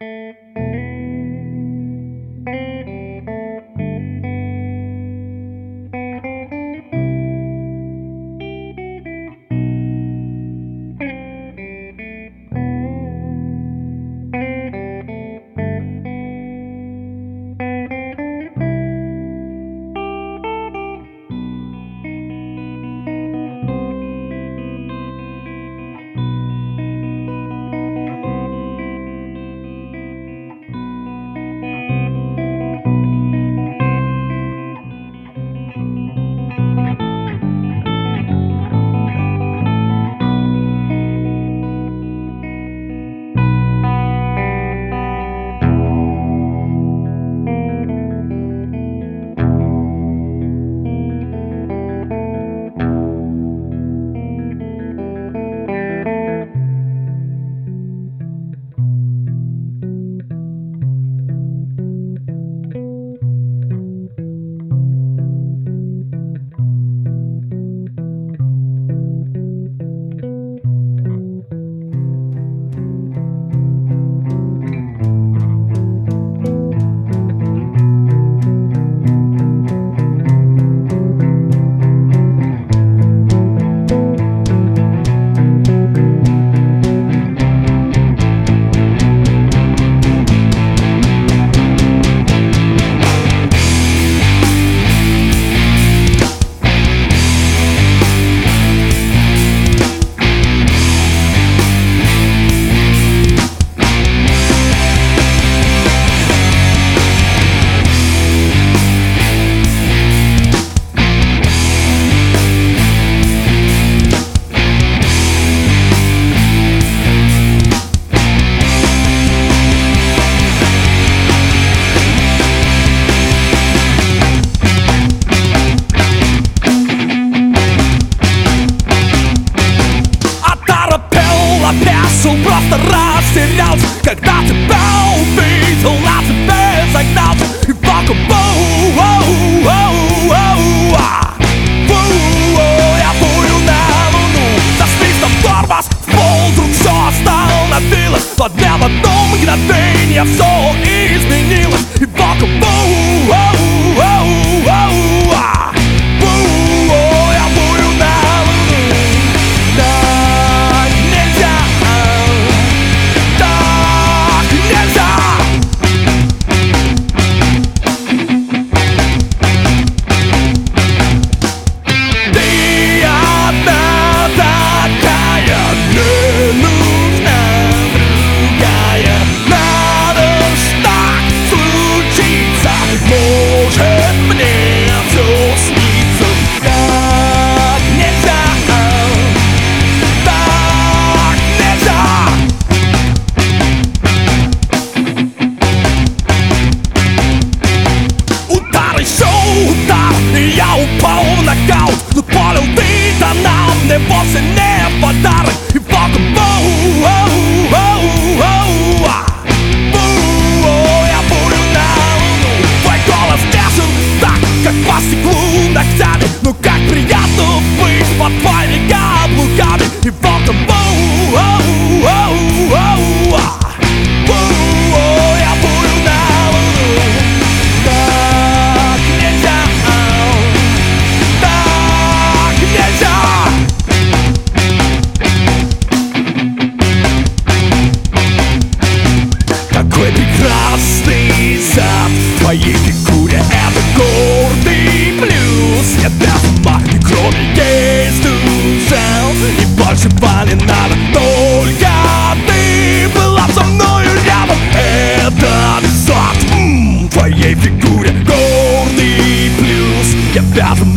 Оторопел, просто растерялся, когда тебя увидел, на тебя загнался. И вокруг я плюю на луну, за свистом тормоз в пол, вдруг все остановилось. В одно мгновение все изменилось. И вокруг я плюю на луну. Так нельзя, так нельзя. Ты одна такая, не нужна другая. Надо ж так случиться, может мне все снится. Так нельзя, так нельзя. Удар, еще удар, и я упал в нокаут. Но понял, ты-то нам мне вовсе не подарок. И вокруг я бурю на луну. Твой голос нежен так, как по стеклу ногтями. Ну как приятно быть под твоими каблуками. И вокруг я бурю на луну. Так нельзя, так нельзя. Какой прекрасный сад в твоей фигуре, это гордый плюс. Нет даже ума, и кроме есть душа, и большего не надо, только ты была со мною рядом. Это сад в твоей фигуре, гордый плюс. Я без ума.